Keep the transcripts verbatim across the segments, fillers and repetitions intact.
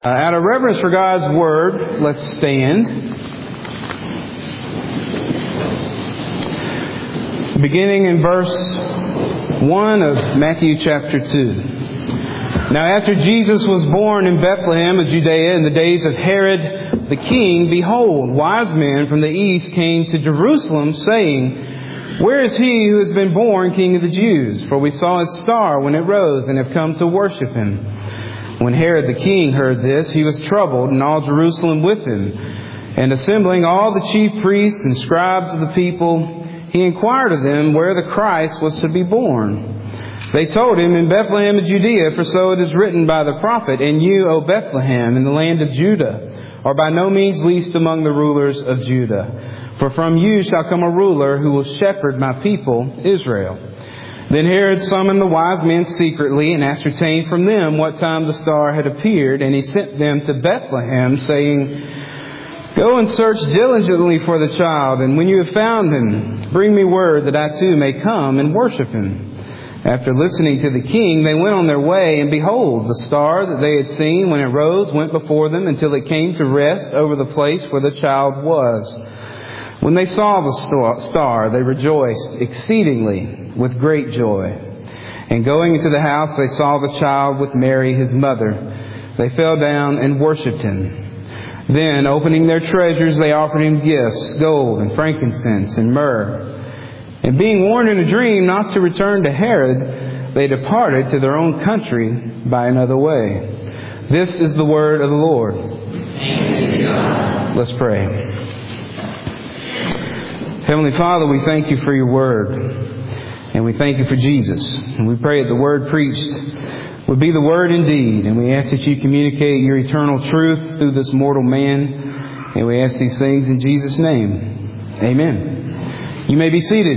Uh, out of reverence for God's Word, let's stand. Beginning in verse one of Matthew chapter two. Now after Jesus was born in Bethlehem of Judea in the days of Herod the king, behold, wise men from the east came to Jerusalem, saying, Where is he who has been born King of the Jews? For we saw his star when it rose, and have come to worship him. When Herod the king heard this, he was troubled, and all Jerusalem with him. And assembling all the chief priests and scribes of the people, he inquired of them where the Christ was to be born. They told him, In Bethlehem of Judea, for so it is written by the prophet, And you, O Bethlehem, in the land of Judah, are by no means least among the rulers of Judah. For from you shall come a ruler who will shepherd my people, Israel. Then Herod summoned the wise men secretly and ascertained from them what time the star had appeared. And he sent them to Bethlehem, saying, Go and search diligently for the child, and when you have found him, bring me word that I too may come and worship him. After listening to the king, they went on their way, and behold, the star that they had seen when it rose went before them until it came to rest over the place where the child was. When they saw the star, they rejoiced exceedingly with great joy. And going into the house, they saw the child with Mary, his mother. They fell down and worshipped him. Then, opening their treasures, they offered him gifts, gold and frankincense and myrrh. And being warned in a dream not to return to Herod, they departed to their own country by another way. This is the word of the Lord. Let's pray. Heavenly Father, we thank you for your word, and we thank you for Jesus. And we pray that the word preached would be the word indeed, and we ask that you communicate your eternal truth through this mortal man, and we ask these things in Jesus' name. Amen. You may be seated.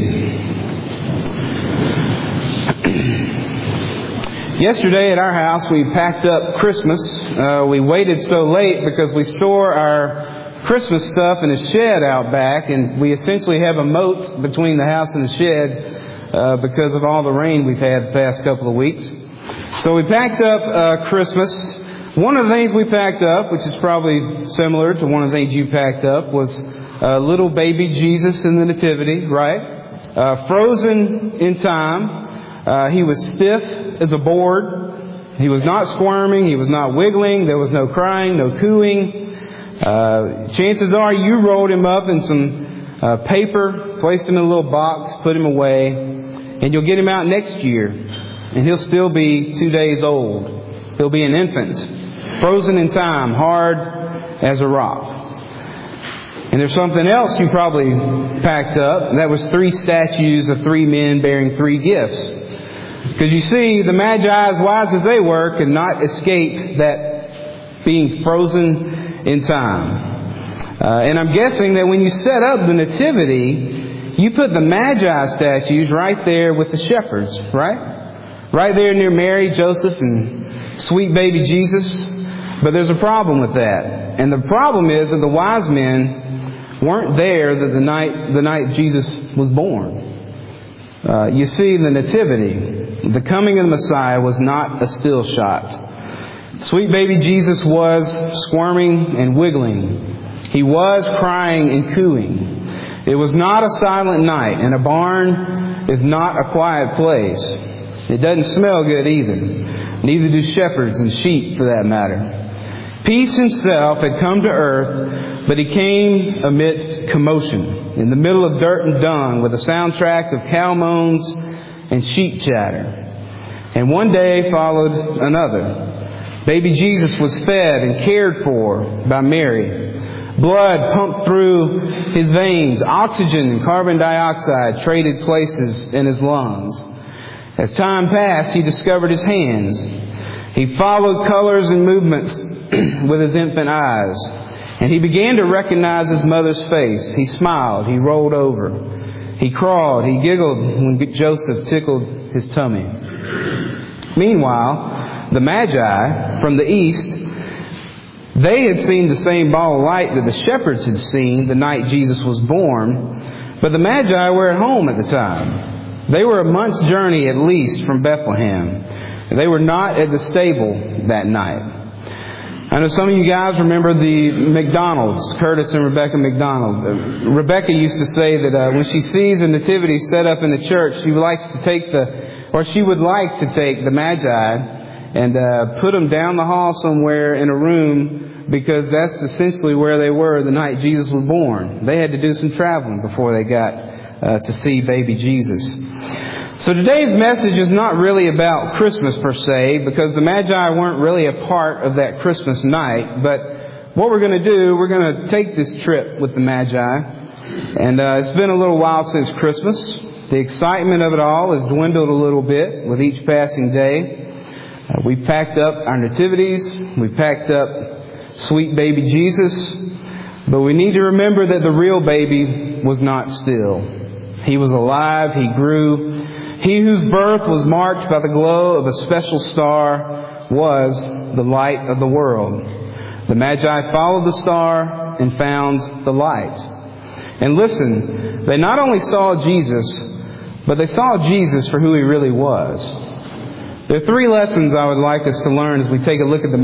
Yesterday at our house, we packed up Christmas. Uh, we waited so late because we store our Christmas stuff in a shed out back, and we essentially have a moat between the house and the shed uh, because of all the rain we've had the past couple of weeks. So we packed up uh, Christmas. One of the things we packed up, which is probably similar to one of the things you packed up, was uh, little baby Jesus in the Nativity, right? Uh, frozen in time. Uh, he was stiff as a board. He was not squirming. He was not wiggling. There was no crying, no cooing. Uh, chances are you rolled him up in some uh, paper, placed him in a little box, put him away, and you'll get him out next year, and he'll still be two days old. He'll be an infant, frozen in time, hard as a rock. And there's something else you probably packed up, and that was three statues of three men bearing three gifts. Because you see, the Magi, as wise as they were, could not escape that being frozen in time. Uh, and I'm guessing that when you set up the Nativity, you put the Magi statues right there with the shepherds, right? Right there near Mary, Joseph, and sweet baby Jesus. But there's a problem with that. And the problem is that the wise men weren't there the night, the night Jesus was born. Uh, you see, the Nativity, the coming of the Messiah was not a still shot. Sweet baby Jesus was squirming and wiggling. He was crying and cooing. It was not a silent night, and a barn is not a quiet place. It doesn't smell good either. Neither do shepherds and sheep, for that matter. Peace himself had come to earth, but he came amidst commotion, in the middle of dirt and dung, with a soundtrack of cow moans and sheep chatter. And one day followed another. Baby Jesus was fed and cared for by Mary. Blood pumped through his veins. Oxygen and carbon dioxide traded places in his lungs. As time passed, he discovered his hands. He followed colors and movements with his infant eyes. And he began to recognize his mother's face. He smiled. He rolled over. He crawled. He giggled when Joseph tickled his tummy. Meanwhile, the Magi from the east, they had seen the same ball of light that the shepherds had seen the night Jesus was born, but the Magi were at home at the time. They were a month's journey at least from Bethlehem. They were not at the stable that night. I know some of you guys remember the McDonald's, Curtis and Rebecca McDonald. Uh, Rebecca used to say that uh, when she sees a nativity set up in the church, she likes to take the, or she would like to take the Magi and uh, put them down the hall somewhere in a room, because that's essentially where they were the night Jesus was born. They had to do some traveling before they got uh, to see baby Jesus. So today's message is not really about Christmas per se, because the Magi weren't really a part of that Christmas night. But what we're going to do, we're going to take this trip with the Magi. And uh, it's been a little while since Christmas. The excitement of it all has dwindled a little bit with each passing day. Uh, we packed up our nativities. We packed up sweet baby Jesus. But we need to remember that the real baby was not still. He was alive. He grew. He whose birth was marked by the glow of a special star was the light of the world. The Magi followed the star and found the light. And listen, they not only saw Jesus, but they saw Jesus for who He really was. There are three lessons I would like us to learn as we take a look at the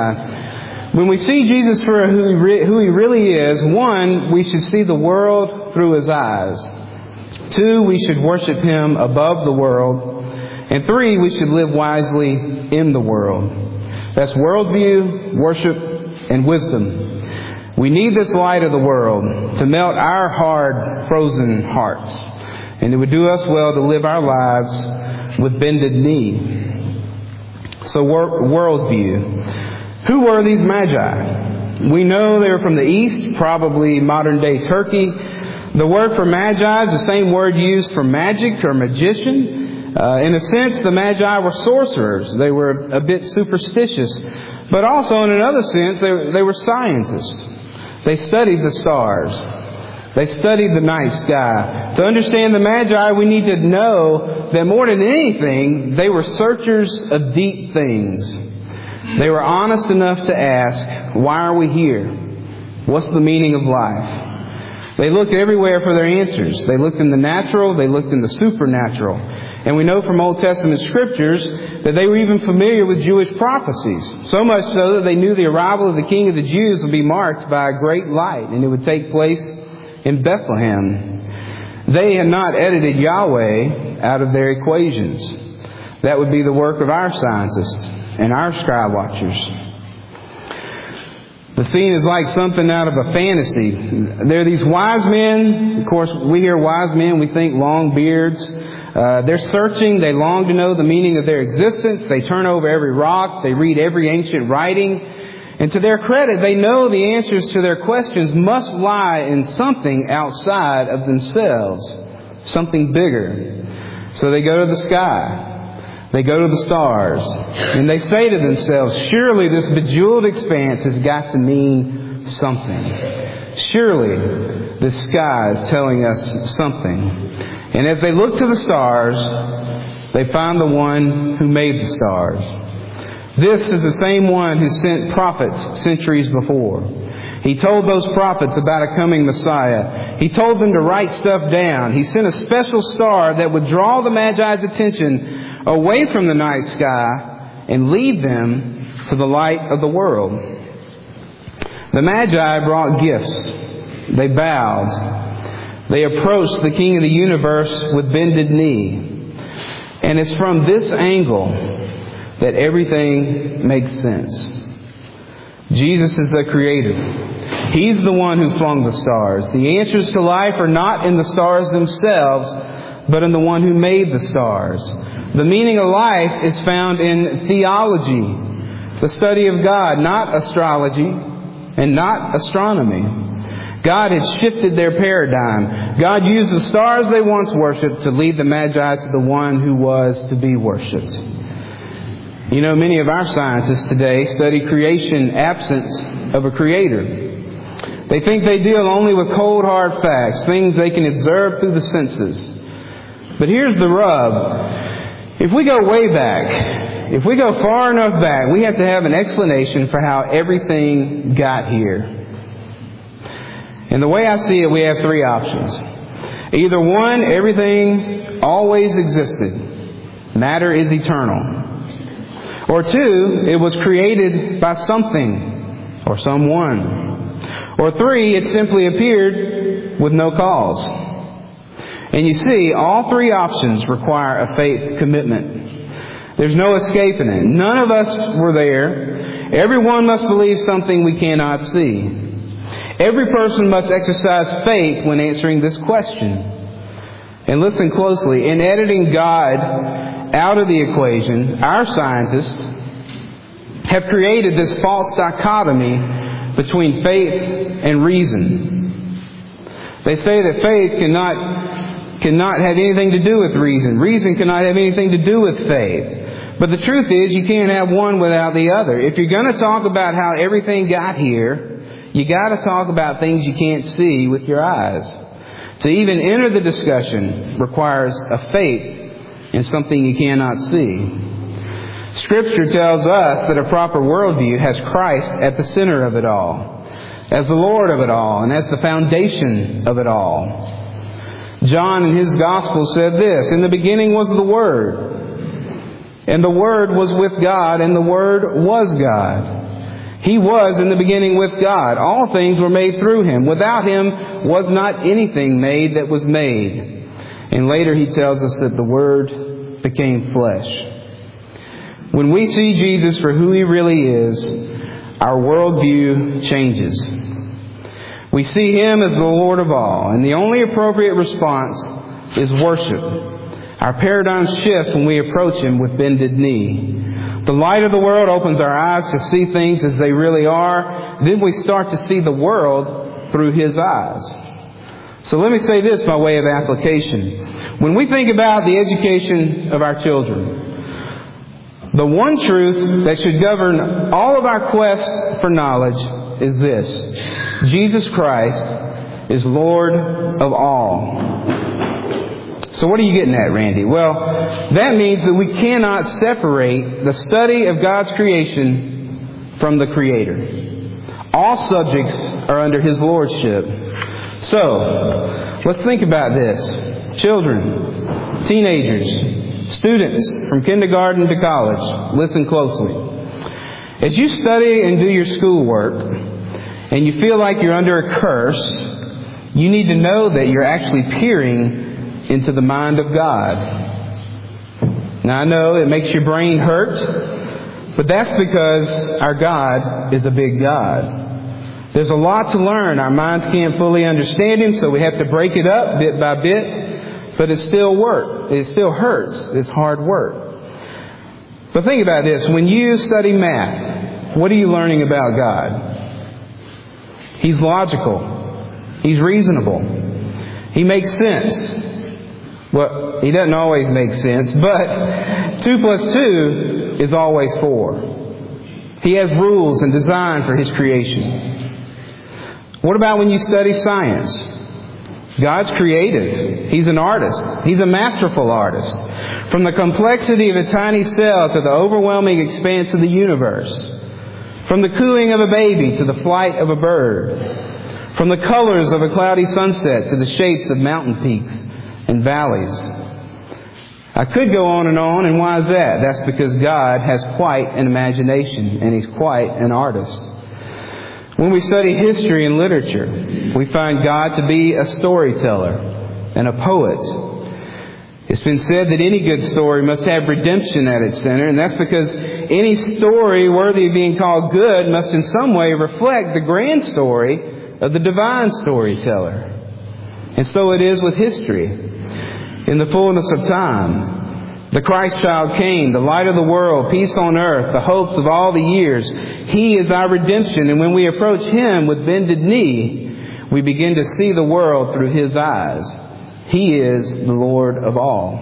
Magi. When we see Jesus for who He, re- who he really is, one, we should see the world through His eyes. Two, we should worship Him above the world. And three, we should live wisely in the world. That's worldview, worship, and wisdom. We need this light of the world to melt our hard, frozen hearts. And it would do us well to live our lives with bended knee. So, wor- worldview. Who were these Magi? We know they were from the East, probably modern-day Turkey. The word for Magi is the same word used for magic or magician. Uh, in a sense, the Magi were sorcerers. They were a bit superstitious. But also, in another sense, they, they were scientists. They studied the stars. They studied the night sky. To understand the Magi, we need to know that more than anything, they were searchers of deep things. They were honest enough to ask, why are we here? What's the meaning of life? They looked everywhere for their answers. They looked in the natural. They looked in the supernatural. And we know from Old Testament scriptures that they were even familiar with Jewish prophecies. So much so that they knew the arrival of the King of the Jews would be marked by a great light. And it would take place in Bethlehem. They had not edited Yahweh out of their equations. That would be the work of our scientists and our sky watchers. The scene is like something out of a fantasy. There are these wise men. Of course, we hear wise men, we think long beards. Uh, they're searching. They long to know the meaning of their existence. They turn over every rock. They read every ancient writing. And to their credit, they know the answers to their questions must lie in something outside of themselves. Something bigger. So they go to the sky. They go to the stars, and they say to themselves, surely this bejeweled expanse has got to mean something. Surely the sky is telling us something. And as they look to the stars, they find the one who made the stars. This is the same one who sent prophets centuries before. He told those prophets about a coming Messiah. He told them to write stuff down. He sent a special star that would draw the Magi's attention away from the night sky and lead them to the light of the world. The Magi brought gifts. They bowed. They approached the King of the universe with bended knee. And it's from this angle that everything makes sense. Jesus is the Creator. He's the one who flung the stars. The answers to life are not in the stars themselves, but in the one who made the stars. The meaning of life is found in theology, the study of God, not astrology and not astronomy. God had shifted their paradigm. God used the stars they once worshipped to lead the Magi to the one who was to be worshipped. You know, many of our scientists today study creation absent of a creator. They think they deal only with cold, hard facts, things they can observe through the senses. But here's the rub. If we go way back, if we go far enough back, we have to have an explanation for how everything got here. And the way I see it, we have three options. Either one, everything always existed. Matter is eternal. Or two, it was created by something. or someone. Or three, it simply appeared with no cause. And you see, all three options require a faith commitment. There's no escaping it. None of us were there. Everyone must believe something we cannot see. Every person must exercise faith when answering this question. And listen closely. In editing God out of the equation, our scientists have created this false dichotomy between faith and reason. They say that faith cannot, cannot have anything to do with reason. Reason cannot have anything to do with faith. But the truth is, you can't have one without the other. If you're going to talk about how everything got here, you got to talk about things you can't see with your eyes. To even enter the discussion requires a faith in something you cannot see. Scripture tells us that a proper worldview has Christ at the center of it all, as the Lord of it all, and as the foundation of it all. John in his Gospel said this, "In the beginning was the Word, and the Word was with God, and the Word was God. He was in the beginning with God. All things were made through Him. Without Him was not anything made that was made." And later he tells us that the Word became flesh. When we see Jesus for who He really is, our worldview changes. We see Him as the Lord of all, and the only appropriate response is worship. Our paradigm shifts when we approach Him with bended knee. The light of the world opens our eyes to see things as they really are. Then we start to see the world through His eyes. So let me say this by way of application. When we think about the education of our children, the one truth that should govern all of our quest for knowledge is this: Jesus Christ is Lord of all. So what are you getting at, Randy? Well, that means that we cannot separate the study of God's creation from the Creator. All subjects are under His lordship. So, let's think about this. Children, teenagers, students from kindergarten to college, listen closely. As you study and do your schoolwork, and you feel like you're under a curse, you need to know that you're actually peering into the mind of God. Now I know it makes your brain hurt, but that's because our God is a big God. There's a lot to learn. Our minds can't fully understand Him, so we have to break it up bit by bit, but it still works. It still hurts. It's hard work. But think about this. When you study math, what are you learning about God? He's logical. He's reasonable. He makes sense. Well, He doesn't always make sense, but two plus two is always four. He has rules and design for His creation. What about when you study science? God's creative. He's an artist. He's a masterful artist. From the complexity of a tiny cell to the overwhelming expanse of the universe. From the cooing of a baby to the flight of a bird. From the colors of a cloudy sunset to the shapes of mountain peaks and valleys. I could go on and on, and why is that? That's because God has quite an imagination, and He's quite an artist. When we study history and literature, we find God to be a storyteller and a poet. It's been said that any good story must have redemption at its center, and that's because any story worthy of being called good must in some way reflect the grand story of the divine storyteller. And so it is with history. In the fullness of time, the Christ child came, the light of the world, peace on earth, the hopes of all the years. He is our redemption, and when we approach Him with bended knee, we begin to see the world through His eyes. He is the Lord of all.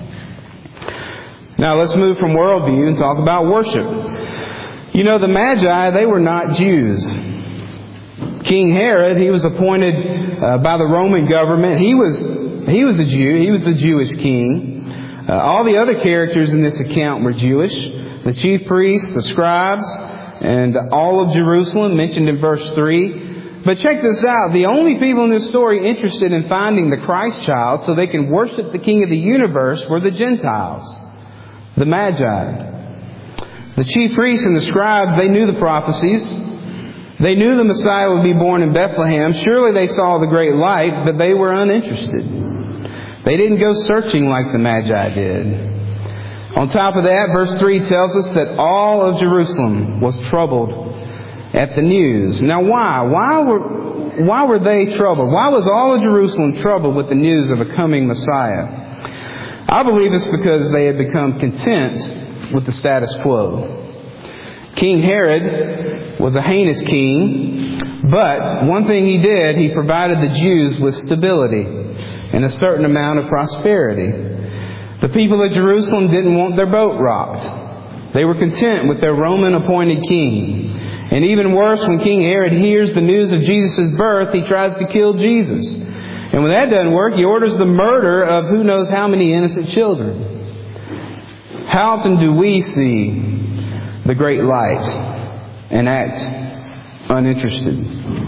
Now let's move from worldview and talk about worship. You know, the Magi, they were not Jews. King Herod, he was appointed uh, by the Roman government. He was he was a Jew. He was the Jewish king. Uh, all the other characters in this account were Jewish. The chief priests, the scribes, and all of Jerusalem mentioned in verse three. But check this out. The only people in this story interested in finding the Christ child so they can worship the King of the universe were the Gentiles, the Magi. The chief priests and the scribes, they knew the prophecies. They knew the Messiah would be born in Bethlehem. Surely they saw the great light, but they were uninterested. They didn't go searching like the Magi did. On top of that, verse three tells us that all of Jerusalem was troubled at the news. Now why? Why were, why were they troubled? Why was all of Jerusalem troubled with the news of a coming Messiah? I believe it's because they had become content with the status quo. King Herod was a heinous king, but one thing he did, he provided the Jews with stability and a certain amount of prosperity. The people of Jerusalem didn't want their boat rocked. They were content with their Roman-appointed king. And even worse, when King Herod hears the news of Jesus' birth, he tries to kill Jesus. And when that doesn't work, he orders the murder of who knows how many innocent children. How often do we see the great light and act uninterested?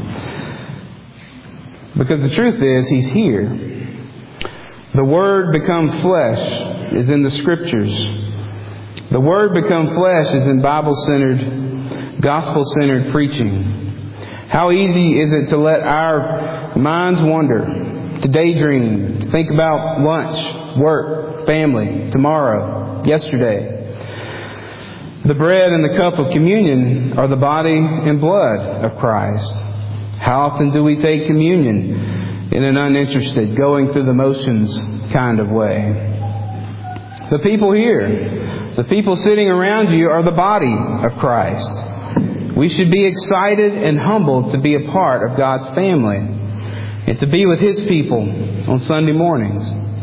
Because the truth is, He's here. The Word become flesh is in the Scriptures. The Word become flesh is in Bible-centered, gospel-centered preaching. How easy is it to let our minds wander, to daydream, to think about lunch, work, family, tomorrow, yesterday. The bread and the cup of communion are the body and blood of Christ. How often do we take communion in an uninterested, going through the motions kind of way? The people here, the people sitting around you are the body of Christ. We should be excited and humbled to be a part of God's family and to be with His people on Sunday mornings.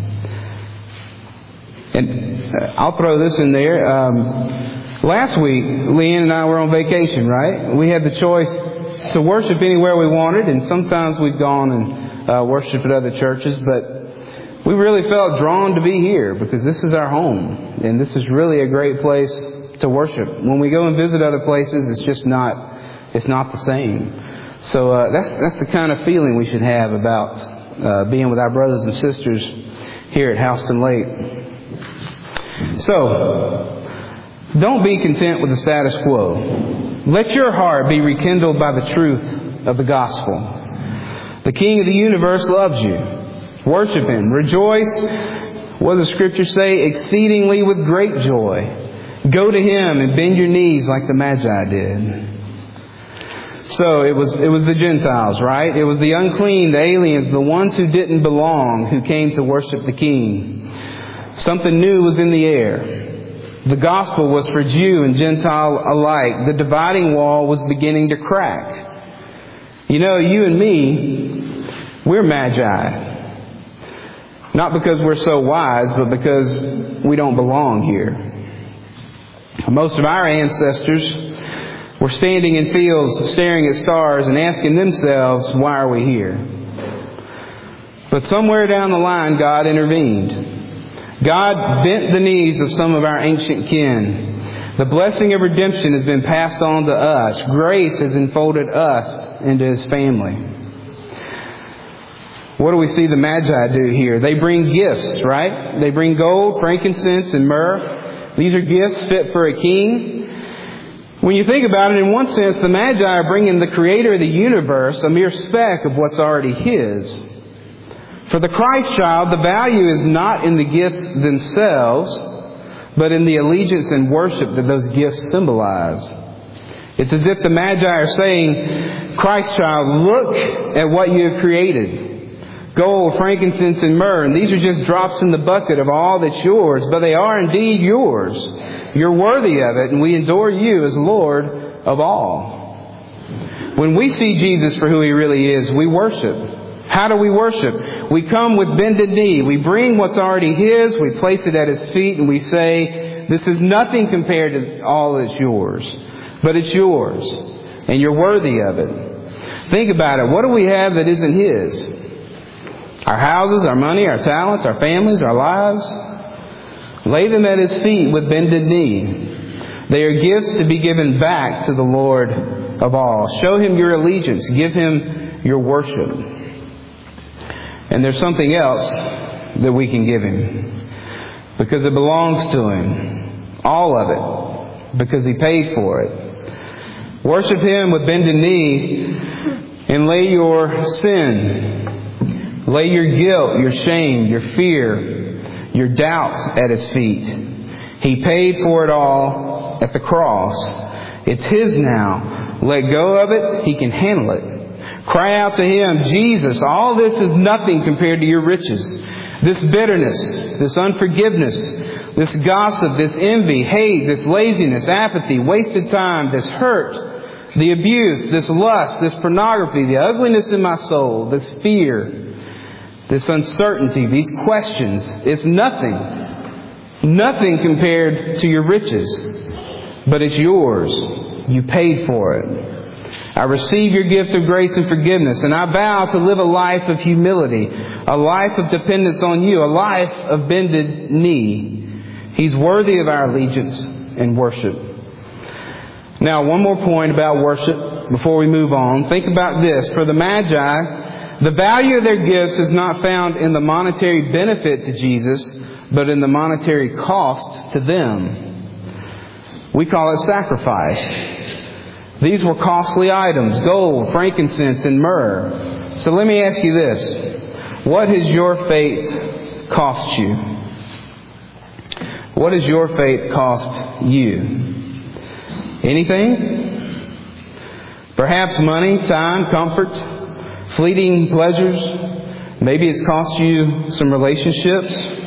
And I'll throw this in there. Um, last week, Leanne and I were on vacation, right? We had the choice to worship anywhere we wanted, and sometimes we've gone and Uh, worship at other churches, but we really felt drawn to be here because this is our home, and this is really a great place to worship. When we go and visit other places, it's just not, it's not the same. So uh, that's that's the kind of feeling we should have about uh, being with our brothers and sisters here at Houston Lake. So, don't be content with the status quo. Let your heart be rekindled by the truth of the gospel. The King of the universe loves you. Worship Him. Rejoice, what does the Scripture say? Exceedingly with great joy. Go to Him and bend your knees like the Magi did. So it was it was the Gentiles, right? It was the unclean, the aliens, the ones who didn't belong, who came to worship the King. Something new was in the air. The gospel was for Jew and Gentile alike. The dividing wall was beginning to crack. You know, you and me, we're Magi. Not because we're so wise, but because we don't belong here. Most of our ancestors were standing in fields, staring at stars and asking themselves, why are we here? But somewhere down the line, God intervened. God bent the knees of some of our ancient kin. The blessing of redemption has been passed on to us. Grace has enfolded us into His family. What do we see the Magi do here? They bring gifts, right? They bring gold, frankincense, and myrrh. These are gifts fit for a king. When you think about it, in one sense, the Magi are bringing the Creator of the universe a mere speck of what's already His. For the Christ child, the value is not in the gifts themselves, but in the allegiance and worship that those gifts symbolize. It's as if the Magi are saying, Christ child, look at what you have created. Gold, frankincense, and myrrh. And these are just drops in the bucket of all that's yours, but they are indeed yours. You're worthy of it, and we adore you as Lord of all. When we see Jesus for who He really is, we worship. How do we worship? We come with bended knee. We bring what's already His, we place it at His feet, and we say, this is nothing compared to all that's yours. But it's yours, and you're worthy of it. Think about it. What do we have that isn't His? Our houses, our money, our talents, our families, our lives. Lay them at His feet with bended knee. They are gifts to be given back to the Lord of all. Show Him your allegiance. Give Him your worship. And there's something else that we can give Him. Because it belongs to Him. All of it. Because He paid for it. Worship Him with bended knee and lay your sin, lay your guilt, your shame, your fear, your doubts at His feet. He paid for it all at the cross. It's His now. Let go of it. He can handle it. Cry out to Him, Jesus, all this is nothing compared to your riches. This bitterness, this unforgiveness, this gossip, this envy, hate, this laziness, apathy, wasted time, this hurt, the abuse, this lust, this pornography, the ugliness in my soul, this fear, this uncertainty, these questions, it's nothing. Nothing compared to your riches. But it's yours. You paid for it. I receive your gift of grace and forgiveness, and I vow to live a life of humility, a life of dependence on you, a life of bended knee. He's worthy of our allegiance and worship. Now, one more point about worship before we move on. Think about this. For the Magi, the value of their gifts is not found in the monetary benefit to Jesus, but in the monetary cost to them. We call it sacrifice. These were costly items, gold, frankincense, and myrrh. So let me ask you this. What has your faith cost you? What has your faith cost you? Anything? Perhaps money, time, comfort, fleeting pleasures. Maybe it's cost you some relationships.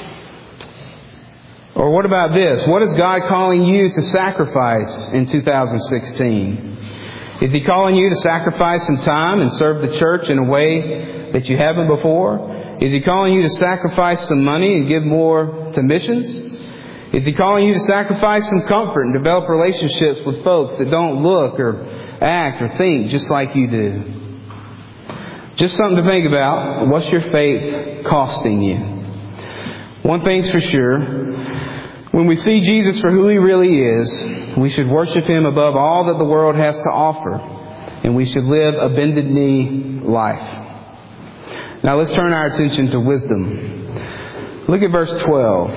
Or what about this? What is God calling you to sacrifice in two thousand sixteen? Is He calling you to sacrifice some time and serve the church in a way that you haven't before? Is He calling you to sacrifice some money and give more to missions? Is He calling you to sacrifice some comfort and develop relationships with folks that don't look or act or think just like you do? Just something to think about. What's your faith costing you? One thing's for sure. When we see Jesus for who He really is, we should worship Him above all that the world has to offer. And we should live a bended knee life. Now let's turn our attention to wisdom. Look at verse twelve.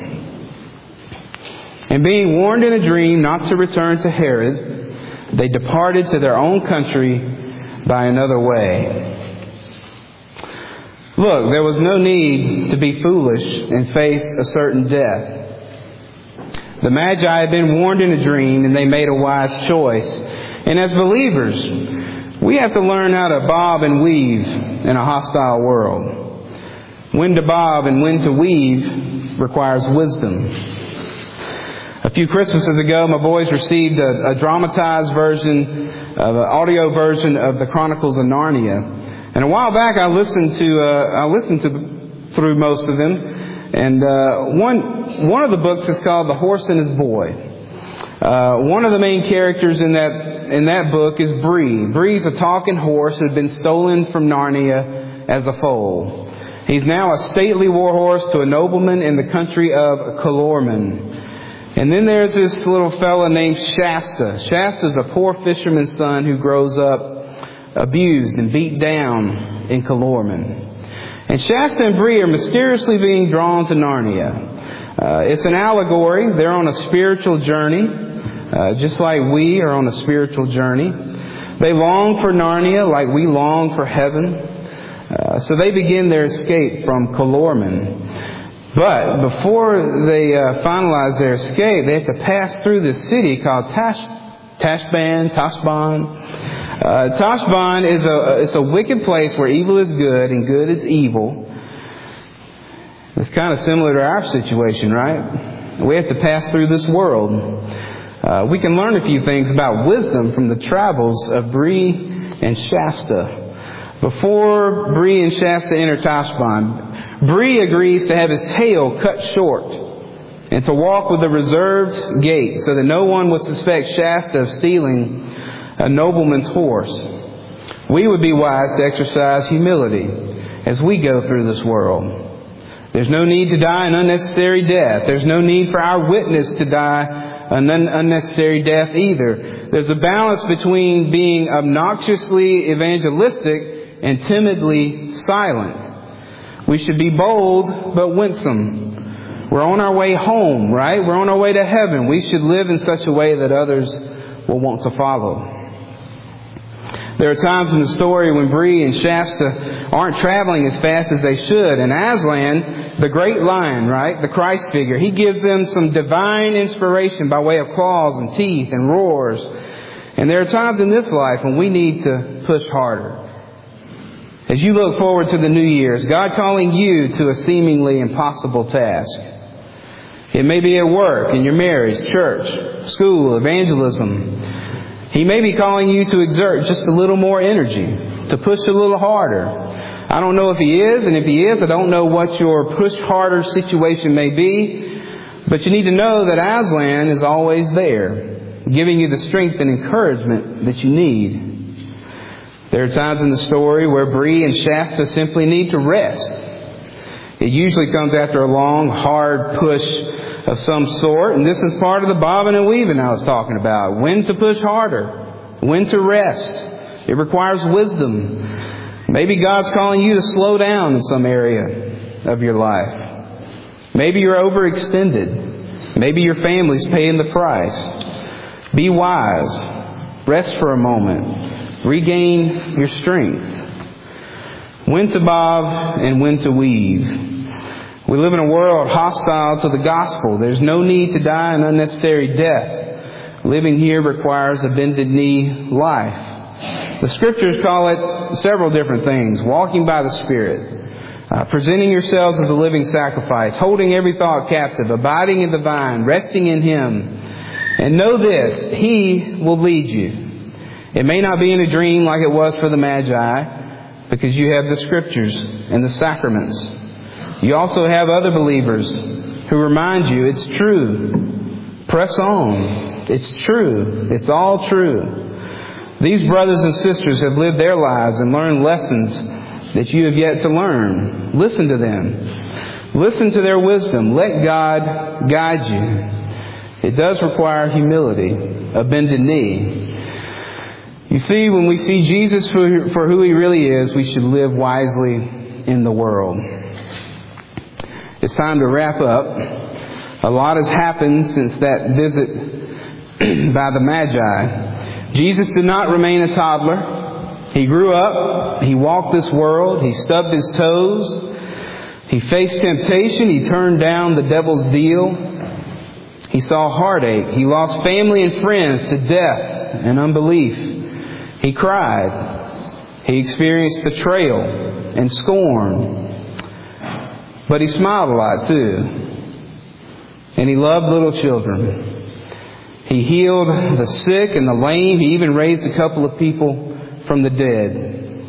And being warned in a dream not to return to Herod, they departed to their own country by another way. Look, there was no need to be foolish and face a certain death. The Magi had been warned in a dream and they made a wise choice. And as believers, we have to learn how to bob and weave in a hostile world. When to bob and when to weave requires wisdom. A few Christmases ago, my boys received a, a dramatized version, of an audio version of the Chronicles of Narnia. And a while back, I listened to uh, I listened to through most of them. And uh, one one of the books is called The Horse and His Boy. Uh, one of the main characters in that in that book is Bree. Bree's a talking horse who had been stolen from Narnia as a foal. He's now a stately war horse to a nobleman in the country of Calormen. And then there's this little fella named Shasta. Shasta's a poor fisherman's son who grows up abused and beat down in Calormen. And Shasta and Bree are mysteriously being drawn to Narnia. Uh, it's an allegory. They're on a spiritual journey, uh, just like we are on a spiritual journey. They long for Narnia like we long for heaven. Uh, so they begin their escape from Calormen. But before they uh, finalize their escape, they have to pass through this city called Tash, Tashbaan, Tashbaan. Uh, Tashbaan is a it's a wicked place where evil is good and good is evil. It's kind of similar to our situation, right? We have to pass through this world. Uh, we can learn a few things about wisdom from the travels of Bree and Shasta. Before Bree and Shasta enter Tashbaan, Bree agrees to have his tail cut short and to walk with a reserved gait so that no one would suspect Shasta of stealing a nobleman's horse. We would be wise to exercise humility as we go through this world. There's no need to die an unnecessary death. There's no need for our witness to die an un- unnecessary death either. There's a balance between being obnoxiously evangelistic and timidly silent. We should be bold but winsome. We're on our way home, right? We're on our way to heaven. We should live in such a way that others will want to follow. There are times in the story when Bree and Shasta aren't traveling as fast as they should. And Aslan, the great lion, right, the Christ figure, he gives them some divine inspiration by way of claws and teeth and roars. And there are times in this life when we need to push harder. As you look forward to the new year, is God calling you to a seemingly impossible task? It may be at work, in your marriage, church, school, evangelism. He may be calling you to exert just a little more energy, to push a little harder. I don't know if He is, and if He is, I don't know what your push harder situation may be. But you need to know that Aslan is always there, giving you the strength and encouragement that you need. There are times in the story where Bree and Shasta simply need to rest. It usually comes after a long, hard push of some sort. And this is part of the bobbing and weaving I was talking about. When to push harder. When to rest. It requires wisdom. Maybe God's calling you to slow down in some area of your life. Maybe you're overextended. Maybe your family's paying the price. Be wise. Rest for a moment. Regain your strength. When to bob and when to weave. We live in a world hostile to the gospel. There's no need to die an unnecessary death. Living here requires a bended knee life. The Scriptures call it several different things. Walking by the Spirit. Uh, presenting yourselves as a living sacrifice. Holding every thought captive. Abiding in the vine. Resting in Him. And know this. He will lead you. It may not be in a dream like it was for the Magi. Because you have the Scriptures and the sacraments. You also have other believers who remind you it's true. Press on. It's true. It's all true. These brothers and sisters have lived their lives and learned lessons that you have yet to learn. Listen to them. Listen to their wisdom. Let God guide you. It does require humility, a bended knee. You see, when we see Jesus for, for who He really is, we should live wisely in the world. It's time to wrap up. A lot has happened since that visit by the Magi. Jesus did not remain a toddler. He grew up. He walked this world. He stubbed his toes. He faced temptation. He turned down the devil's deal. He saw heartache. He lost family and friends to death and unbelief. He cried. He experienced betrayal and scorn. But He smiled a lot too. And He loved little children. He healed the sick and the lame. He even raised a couple of people from the dead.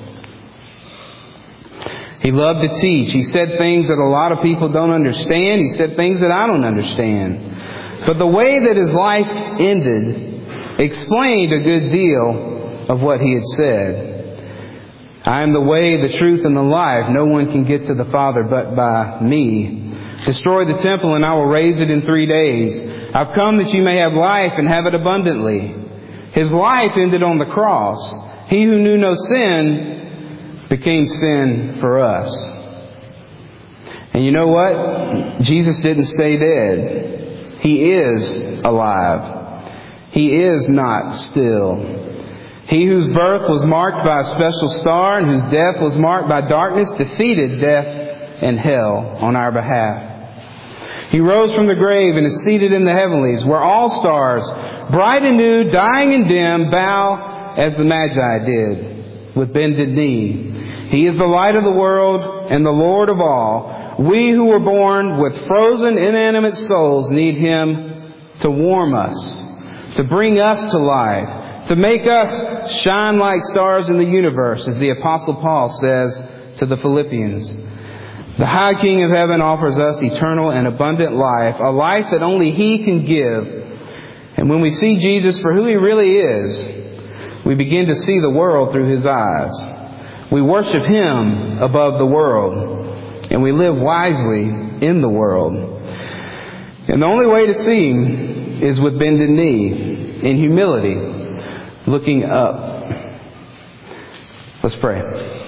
He loved to teach. He said things that a lot of people don't understand. He said things that I don't understand. But the way that His life ended explained a good deal of what He had said. I am the way, the truth, and the life. No one can get to the Father but by me. Destroy the temple and I will raise it in three days. I've come that you may have life and have it abundantly. His life ended on the cross. He who knew no sin became sin for us. And you know what? Jesus didn't stay dead. He is alive. He is not still. He whose birth was marked by a special star and whose death was marked by darkness defeated death and hell on our behalf. He rose from the grave and is seated in the heavenlies, where all stars, bright and new, dying and dim, bow as the Magi did, with bended knee. He is the light of the world and the Lord of all. We who were born with frozen, inanimate souls need Him to warm us, to bring us to life, to make us shine like stars in the universe, as the Apostle Paul says to the Philippians. The High King of Heaven offers us eternal and abundant life, a life that only He can give. And when we see Jesus for who He really is, we begin to see the world through His eyes. We worship Him above the world, and we live wisely in the world. And the only way to see Him is with bended knee, in humility, looking up. Let's pray.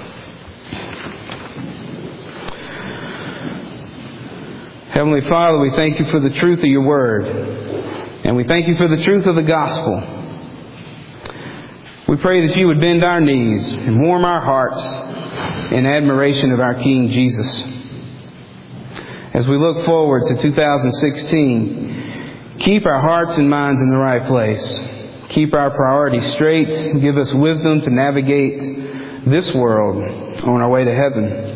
Heavenly Father, we thank You for the truth of Your Word. And we thank You for the truth of the gospel. We pray that you would bend our knees and warm our hearts in admiration of our King Jesus. As we look forward to two thousand sixteen, keep our hearts and minds in the right place. Keep our priorities straight. Give us wisdom to navigate this world on our way to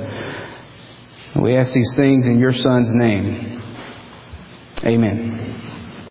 heaven. We ask these things in your Son's name. Amen.